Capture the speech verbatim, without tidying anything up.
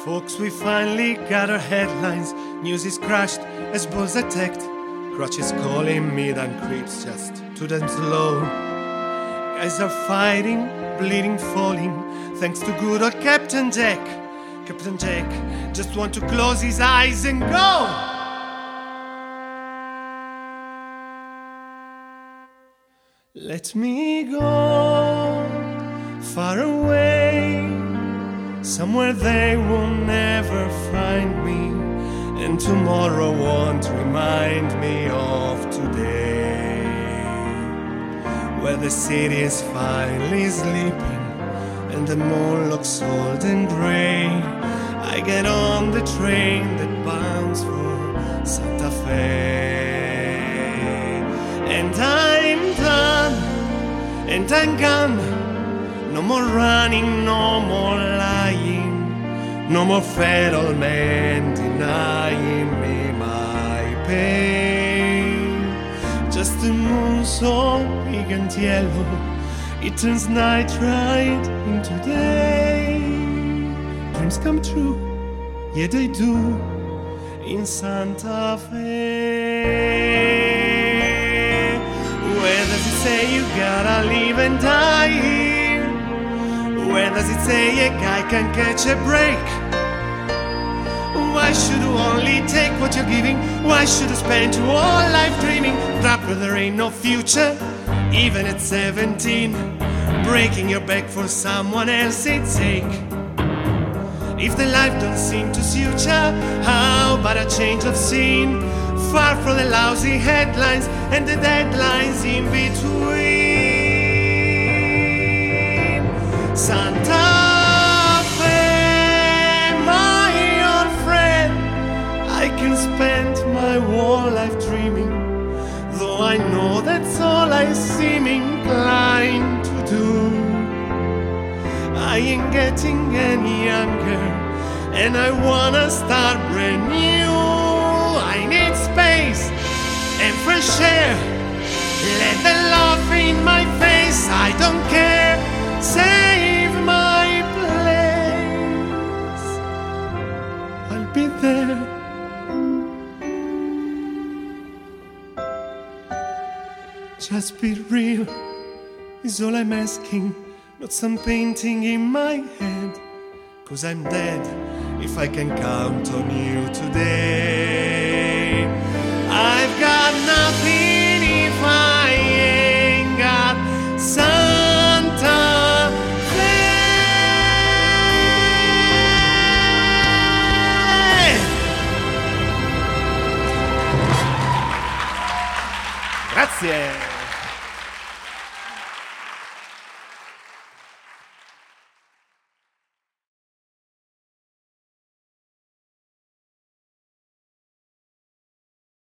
Folks, we finally got our headlines. News is crashed as bulls attacked. Crutches calling me, then creeps just to them slow. Guys are fighting, bleeding, falling, thanks to good old Captain Jack. Captain Jack just want to close his eyes and go. Let me go far away, somewhere they will never find me, and tomorrow won't remind me of today, where the city is finally sleeping and the moon looks old and gray. I get on the train that bounds for Santa Fe, and I'm done, and I'm gone. No more running, no more lying, no more federal men denying me my pain. Just the moon so big and yellow, it turns night right into day. Dreams come true, yeah they do, in Santa Fe. Where does it say you gotta live and die here? Where does it say a guy can catch a break? Why should you only take what you're giving? Why should you spend your whole life dreaming? That where there ain't no future, even at seventeen, breaking your back for someone else's sake. If the life don't seem to suit ya, how about a change of scene? Far from the lousy headlines and the deadlines in between. Santa Fe, my old friend, I can spend my whole life dreaming, though I know that's all I seem inclined to do. I ain't getting any younger, and I wanna start brand new. I need space and fresh air, let the love in my face. I don't care, save my place, I'll be there. Just be real is all I'm asking, not some painting in my head. Cause I'm dead if I can count on you today. I've got nothing if I ain't got Santa Fe. Grazie.